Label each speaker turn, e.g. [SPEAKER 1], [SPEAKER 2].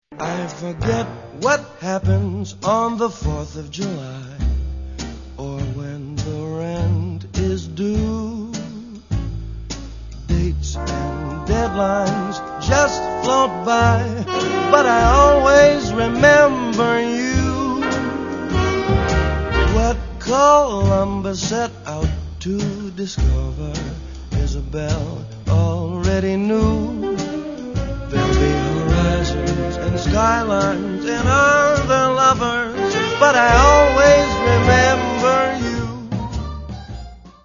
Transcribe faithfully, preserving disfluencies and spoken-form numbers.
[SPEAKER 1] I forget what happens on the fourth of July, or when the rent is due. Dates and deadlines just float by, but I always remember you. What Columbus set out to discover, Isabel already knew. There'll be horizons and skylines and other lovers, but I